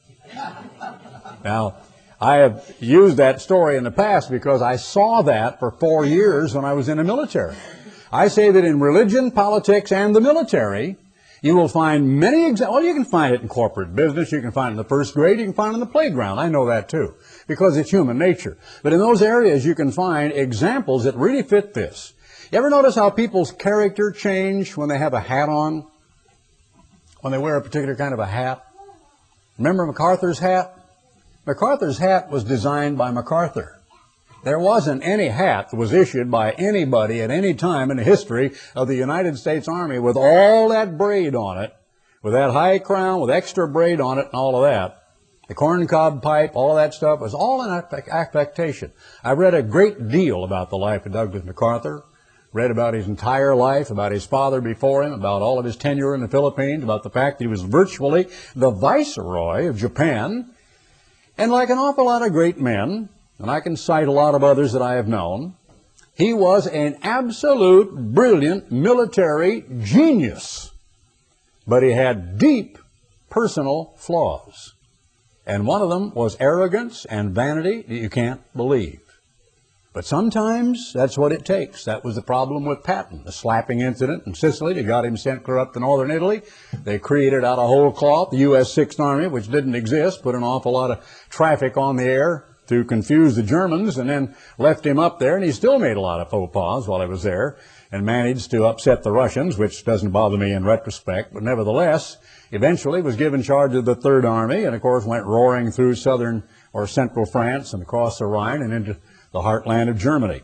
Now, I have used that story in the past because I saw that for four years when I was in the military. I say that in religion, politics, and the military, you will find many examples. Well, you can find it in corporate business. You can find it in the first grade. You can find it in the playground. I know that too, because it's human nature. But in those areas, you can find examples that really fit this. You ever notice how people's character change when they have a hat on? When they wear a particular kind of a hat? Remember MacArthur's hat? MacArthur's hat was designed by MacArthur. There wasn't any hat that was issued by anybody at any time in the history of the United States Army with all that braid on it, with that high crown, with extra braid on it and all of that. The corncob pipe, all of that stuff was all an affectation. I read a great deal about the life of Douglas MacArthur, read about his entire life, about his father before him, about all of his tenure in the Philippines, about the fact that he was virtually the viceroy of Japan. And like an awful lot of great men, and I can cite a lot of others that I have known, he was an absolute brilliant military genius. But he had deep personal flaws. And one of them was arrogance and vanity that you can't believe. But sometimes that's what it takes. That was the problem with Patton, the slapping incident in Sicily that got him sent clear up to northern Italy. They created out of whole cloth the U S Sixth Army, which didn't exist, put an awful lot of traffic on the air to confuse the Germans, and then left him up there, and he still made a lot of faux pas while he was there, and managed to upset the Russians, which doesn't bother me in retrospect, but nevertheless, eventually was given charge of the Third Army, and of course went roaring through southern or central France and across the Rhine and into the heartland of Germany.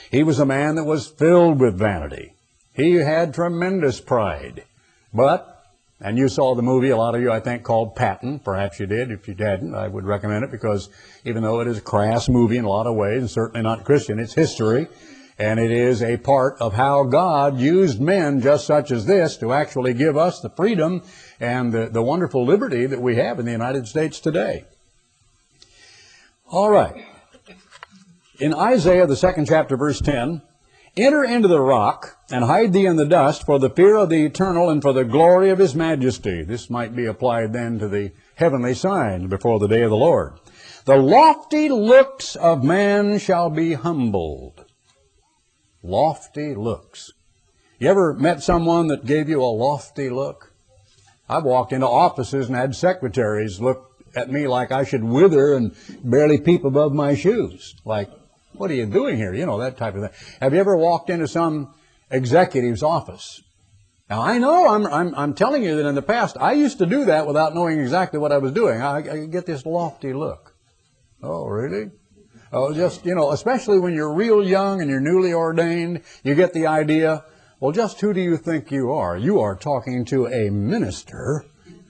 He was a man that was filled with vanity. He had tremendous pride. But, and you saw the movie, a lot of you, I think, called Patton. Perhaps you did. If you hadn't, I would recommend it, because even though it is a crass movie in a lot of ways, and certainly not Christian, it's history. And it is a part of how God used men just such as this to actually give us the freedom and the, the wonderful liberty that we have in the United States today. All right. In Isaiah, the second chapter, verse ten, enter into the rock and hide thee in the dust for the fear of the eternal and for the glory of his majesty. This might be applied then to the heavenly signs before the day of the Lord. The lofty looks of man shall be humbled. Lofty looks. You ever met someone that gave you a lofty look? I've walked into offices and had secretaries look at me like I should wither and barely peep above my shoes. Like, what are you doing here? You know, that type of thing. Have you ever walked into some executive's office? Now, I know, I'm, I'm, I'm telling you that in the past, I used to do that without knowing exactly what I was doing. I, I get this lofty look. Oh, really? Oh, just, you know, especially when you're real young and you're newly ordained, you get the idea, well, just who do you think you are? You are talking to a minister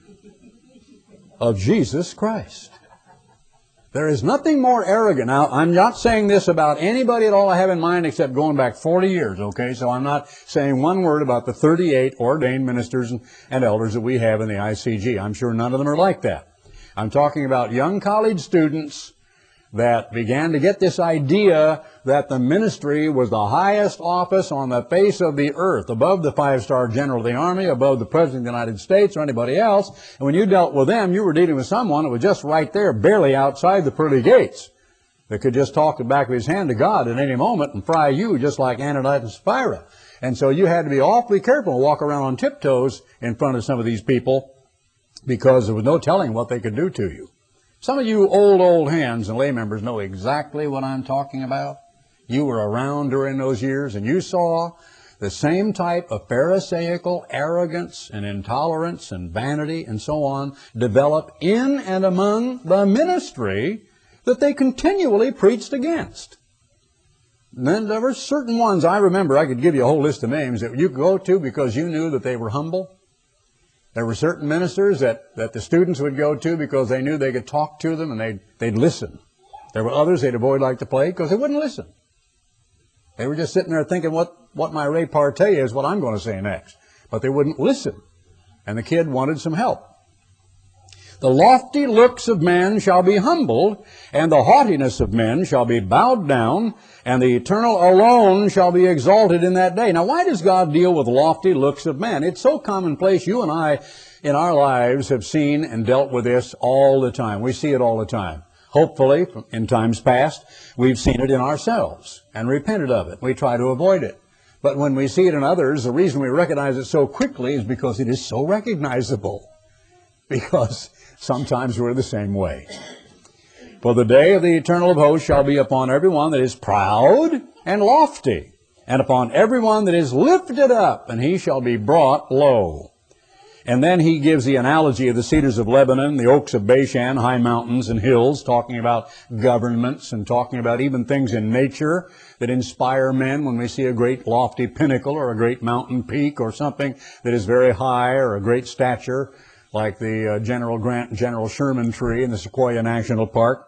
of Jesus Christ. There is nothing more arrogant. Now, I'm not saying this about anybody at all I have in mind except going back forty years, okay? So I'm not saying one word about the thirty-eight ordained ministers and, and elders that we have in the I C G. I'm sure none of them are like that. I'm talking about young college students that began to get this idea that the ministry was the highest office on the face of the earth, above the five-star general of the army, above the president of the United States or anybody else. And when you dealt with them, you were dealing with someone that was just right there, barely outside the pearly gates, that could just talk the back of his hand to God at any moment and fry you just like Ananias and Sapphira. And so you had to be awfully careful and walk around on tiptoes in front of some of these people, because there was no telling what they could do to you. Some of you old, old hands and lay members know exactly what I'm talking about. You were around during those years, and you saw the same type of pharisaical arrogance and intolerance and vanity and so on develop in and among the ministry that they continually preached against. And then there were certain ones, I remember, I could give you a whole list of names that you could go to because you knew that they were humble. There were certain ministers that, that the students would go to because they knew they could talk to them and they'd, they'd listen. There were others they'd avoid like the plague because they wouldn't listen. They were just sitting there thinking what, what my repartee is, what I'm going to say next. But they wouldn't listen. And the kid wanted some help. The lofty looks of men shall be humbled, and the haughtiness of men shall be bowed down, and the eternal alone shall be exalted in that day. Now, why does God deal with lofty looks of men? It's so commonplace. You and I, in our lives, have seen and dealt with this all the time. We see it all the time. Hopefully, in times past, we've seen it in ourselves and repented of it. We try to avoid it. But when we see it in others, the reason we recognize it so quickly is because it is so recognizable. Because sometimes we're the same way. For the day of the eternal of hosts shall be upon everyone that is proud and lofty, and upon everyone that is lifted up, and he shall be brought low. And then he gives the analogy of the cedars of Lebanon, the oaks of Bashan, high mountains and hills, talking about governments and talking about even things in nature that inspire men when we see a great lofty pinnacle or a great mountain peak or something that is very high or a great stature, like the uh, General Grant and General Sherman tree in the Sequoia National Park.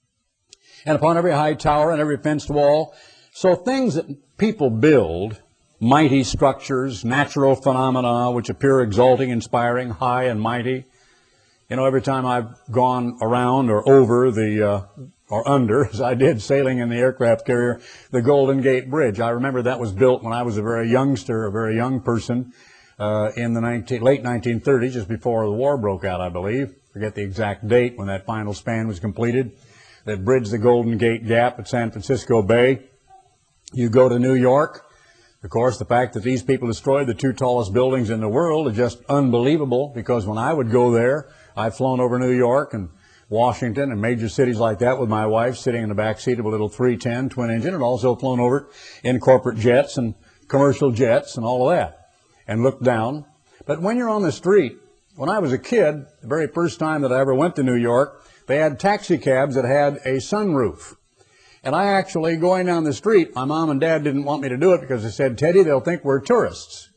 And upon every high tower and every fenced wall. So things that people build, mighty structures, natural phenomena which appear exalting, inspiring, high and mighty. You know, every time I've gone around or over the, uh, or under, as I did sailing in the aircraft carrier, the Golden Gate Bridge. I remember that was built when I was a very youngster, a very young person. Uh, in the nineteen, late nineteen thirties, just before the war broke out, I believe. Forget the exact date when that final span was completed. That bridged the Golden Gate Gap at San Francisco Bay. You go to New York. Of course, the fact that these people destroyed the two tallest buildings in the world is just unbelievable, because when I would go there, I've flown over New York and Washington and major cities like that with my wife sitting in the back seat of a little three ten twin engine, and also flown over in corporate jets and commercial jets and all of that. And look down. But when you're on the street, when I was a kid, the very first time that I ever went to New York, they had taxi cabs that had a sunroof. And I actually, going down the street, my mom and dad didn't want me to do it because they said, Teddy, they'll think we're tourists.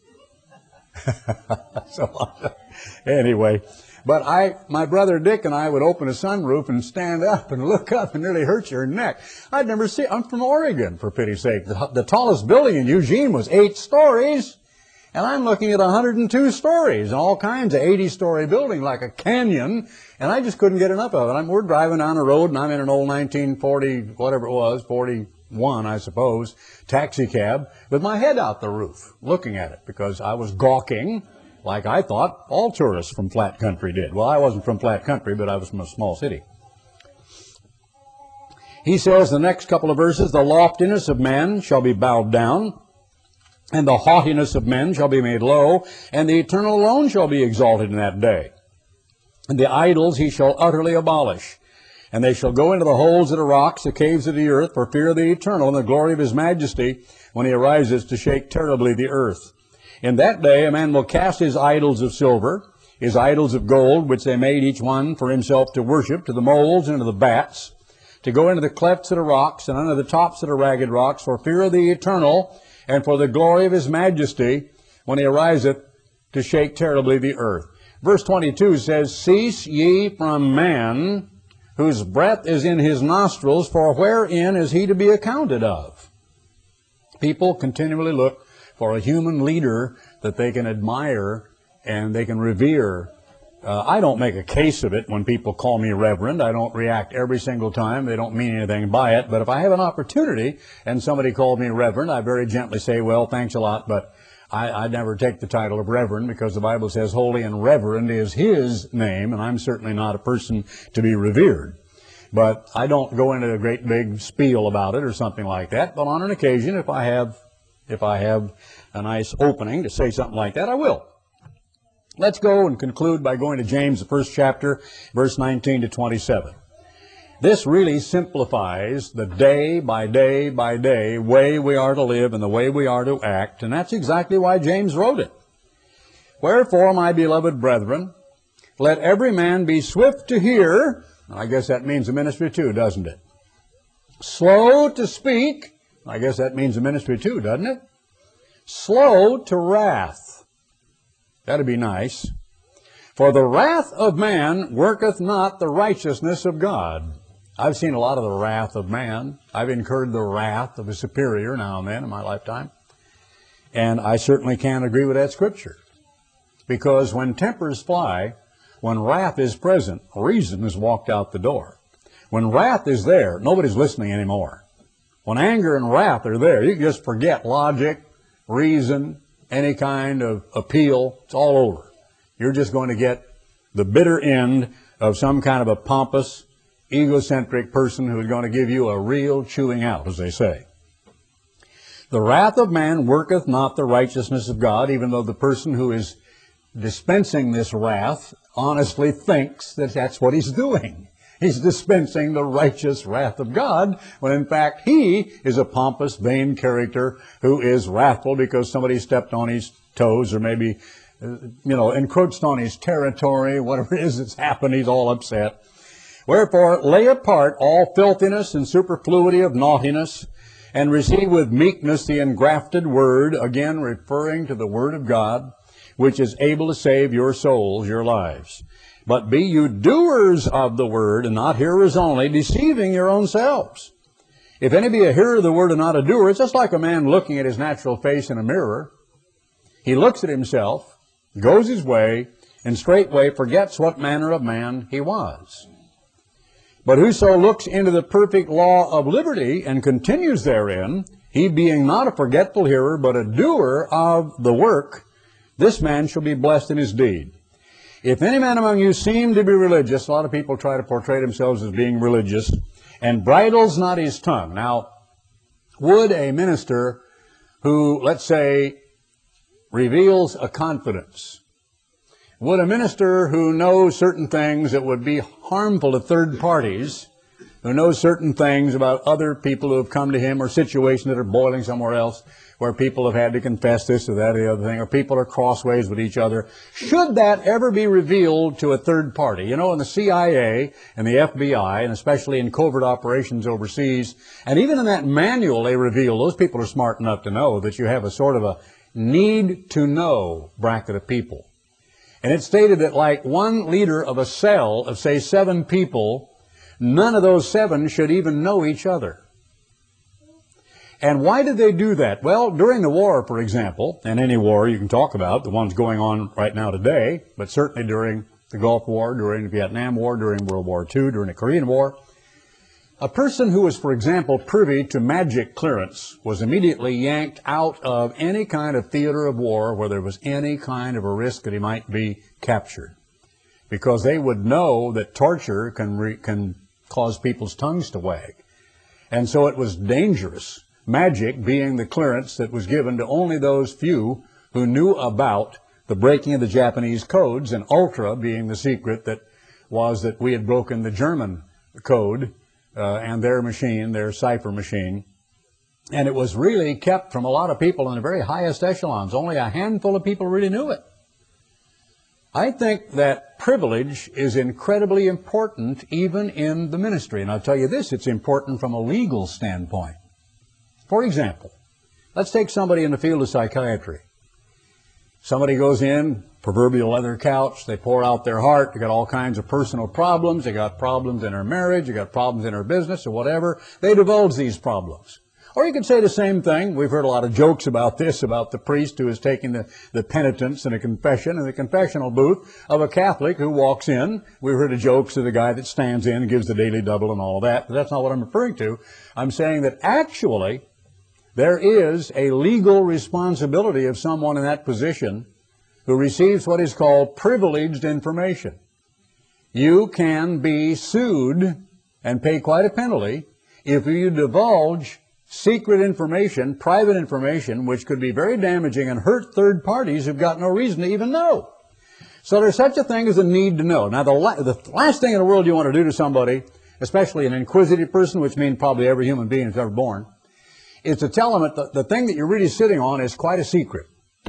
So, anyway, but I, my brother Dick and I would open a sunroof and stand up and look up and nearly hurt your neck. I'd never seen, I'm from Oregon, for pity's sake. The, the tallest building in Eugene was eight stories. And I'm looking at one hundred two stories, and all kinds of eighty-story building like a canyon, and I just couldn't get enough of it. I'm, we're driving down the road, and I'm in an old nineteen forty, whatever it was, forty-one, I suppose, taxi cab, with my head out the roof, looking at it, because I was gawking, like I thought all tourists from flat country did. Well, I wasn't from flat country, but I was from a small city. He says, the next couple of verses, the loftiness of man shall be bowed down, and the haughtiness of men shall be made low, and the eternal alone shall be exalted in that day. And the idols he shall utterly abolish, and they shall go into the holes of the rocks, the caves of the earth, for fear of the eternal and the glory of his majesty, when he arises to shake terribly the earth. In that day a man will cast his idols of silver, his idols of gold, which they made each one for himself to worship, to the moles and to the bats, to go into the clefts of the rocks, and under the tops of the ragged rocks, for fear of the eternal, and for the glory of his majesty, when he ariseth to shake terribly the earth. Verse twenty-two says, cease ye from man, whose breath is in his nostrils, for wherein is he to be accounted of? People continually look for a human leader that they can admire and they can revere. Uh, I don't make a case of it when people call me reverend. I don't react every single time. They don't mean anything by it. But if I have an opportunity and somebody called me reverend, I very gently say, well, thanks a lot, but I, I never take the title of reverend, because the Bible says holy and reverend is his name, and I'm certainly not a person to be revered. But I don't go into a great big spiel about it or something like that. But on an occasion, if I have, if I have a nice opening to say something like that, I will. Let's go and conclude by going to James, the first chapter, verse nineteen to twenty-seven. This really simplifies the day by day by day way we are to live and the way we are to act, and that's exactly why James wrote it. Wherefore, my beloved brethren, let every man be swift to hear. I guess that means the ministry too, doesn't it? Slow to speak. I guess that means the ministry too, doesn't it? Slow to wrath. That'd be nice. For the wrath of man worketh not the righteousness of God. I've seen a lot of the wrath of man. I've incurred the wrath of a superior now and then in my lifetime. And I certainly can't agree with that scripture. Because when tempers fly, when wrath is present, reason has walked out the door. When wrath is there, nobody's listening anymore. When anger and wrath are there, you can just forget logic, reason, any kind of appeal. It's all over. You're just going to get the bitter end of some kind of a pompous, egocentric person who's going to give you a real chewing out, as they say. The wrath of man worketh not the righteousness of God, even though the person who is dispensing this wrath honestly thinks that that's what he's doing. He's dispensing the righteous wrath of God, when in fact he is a pompous, vain character who is wrathful because somebody stepped on his toes or maybe, uh, you know, encroached on his territory, whatever it is that's happened, he's all upset. Wherefore, lay apart all filthiness and superfluity of naughtiness, and receive with meekness the engrafted word, again referring to the word of God, which is able to save your souls, your lives. But be you doers of the word, and not hearers only, deceiving your own selves. If any be a hearer of the word and not a doer, it's just like a man looking at his natural face in a mirror. He looks at himself, goes his way, and straightway forgets what manner of man he was. But whoso looks into the perfect law of liberty and continues therein, he being not a forgetful hearer, but a doer of the work, this man shall be blessed in his deed. If any man among you seem to be religious, a lot of people try to portray themselves as being religious, and bridles not his tongue. Now, would a minister who, let's say, reveals a confidence, would a minister who knows certain things that would be harmful to third parties, who knows certain things about other people who have come to him, or situations that are boiling somewhere else where people have had to confess this or that or the other thing, or people are crossways with each other. Should that ever be revealed to a third party? You know, in the C I A and the F B I, and especially in covert operations overseas, and even in that manual they reveal, those people are smart enough to know that you have a sort of a need to know bracket of people. And it stated that like one leader of a cell of, say, seven people, none of those seven should even know each other. And why did they do that? Well, during the war, for example, and any war you can talk about, the ones going on right now today, but certainly during the Gulf War, during the Vietnam War, during World War Two, during the Korean War, a person who was, for example, privy to magic clearance was immediately yanked out of any kind of theater of war where there was any kind of a risk that he might be captured, because they would know that torture can, re can cause people's tongues to wag. And so it was dangerous. Magic being the clearance that was given to only those few who knew about the breaking of the Japanese codes, and ultra being the secret that was that we had broken the German code uh, and their machine, their cipher machine. And it was really kept from a lot of people in the very highest echelons. Only a handful of people really knew it. I think that privilege is incredibly important even in the ministry. And I'll tell you this, it's important from a legal standpoint. For example, let's take somebody in the field of psychiatry. Somebody goes in, proverbial leather couch, they pour out their heart, they got all kinds of personal problems, they got problems in their marriage, they got problems in their business or whatever. They divulge these problems. Or you could say the same thing. We've heard a lot of jokes about this, about the priest who is taking the, the penitence and a confession in the confessional booth of a Catholic who walks in. We've heard of jokes of the guy that stands in and gives the daily double and all that. But that's not what I'm referring to. I'm saying that actually there is a legal responsibility of someone in that position who receives what is called privileged information. You can be sued and pay quite a penalty if you divulge secret information, private information, which could be very damaging and hurt third parties who've got no reason to even know. So there's such a thing as a need to know. Now, the, la the last thing in the world you want to do to somebody, especially an inquisitive person, which means probably every human being that's ever born, is to tell them that the, the thing that you're really sitting on is quite a secret.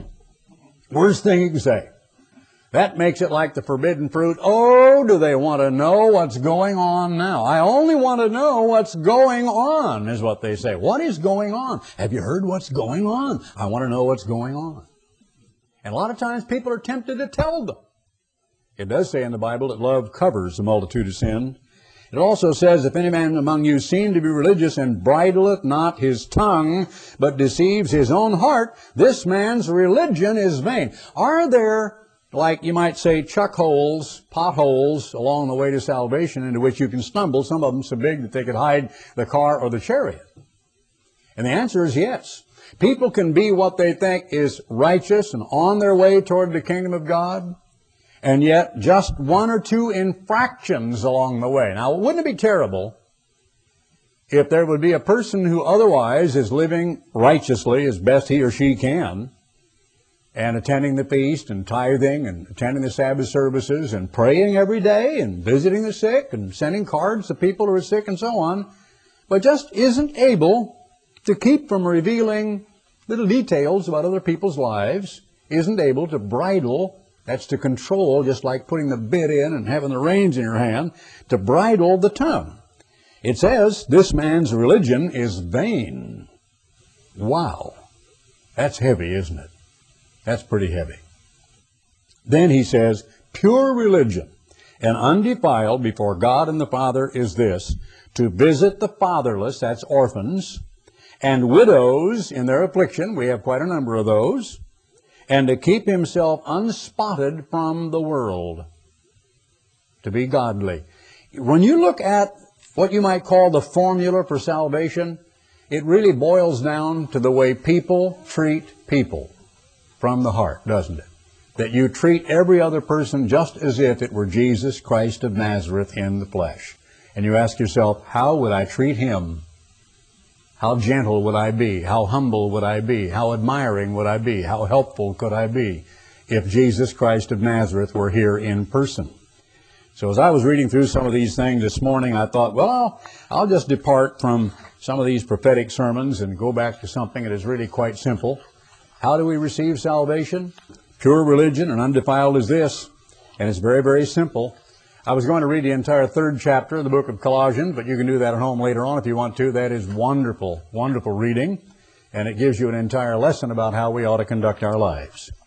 Worst thing you can say. That makes it like the forbidden fruit. Oh, do they want to know what's going on now? I only want to know what's going on, is what they say. What is going on? Have you heard what's going on? I want to know what's going on. And a lot of times people are tempted to tell them. It does say in the Bible that love covers the multitude of sin. It also says, if any man among you seem to be religious and bridleth not his tongue, but deceives his own heart, this man's religion is vain. Are there, like you might say, chuck holes, potholes along the way to salvation into which you can stumble, some of them so big that they could hide the car or the chariot? And the answer is yes. People can be what they think is righteous and on their way toward the kingdom of God, and yet just one or two infractions along the way. Now, wouldn't it be terrible if there would be a person who otherwise is living righteously as best he or she can, and attending the feast and tithing and attending the Sabbath services and praying every day and visiting the sick and sending cards to people who are sick and so on, but just isn't able to keep from revealing little details about other people's lives, isn't able to bridle. That's to control, just like putting the bit in and having the reins in your hand, to bridle the tongue. It says, this man's religion is vain. Wow. That's heavy, isn't it? That's pretty heavy. Then he says, pure religion and undefiled before God and the Father is this, to visit the fatherless, that's orphans, and widows in their affliction, we have quite a number of those, and to keep himself unspotted from the world, to be godly. When you look at what you might call the formula for salvation, it really boils down to the way people treat people from the heart, doesn't it? That you treat every other person just as if it were Jesus Christ of Nazareth in the flesh. And you ask yourself, how would I treat him? How gentle would I be? How humble would I be? How admiring would I be? How helpful could I be if Jesus Christ of Nazareth were here in person? So as I was reading through some of these things this morning, I thought, well, I'll just depart from some of these prophetic sermons and go back to something that is really quite simple. How do we receive salvation? Pure religion and undefiled is this, and it's very, very simple. I was going to read the entire third chapter of the book of Colossians, but you can do that at home later on if you want to. That is wonderful, wonderful reading, and it gives you an entire lesson about how we ought to conduct our lives.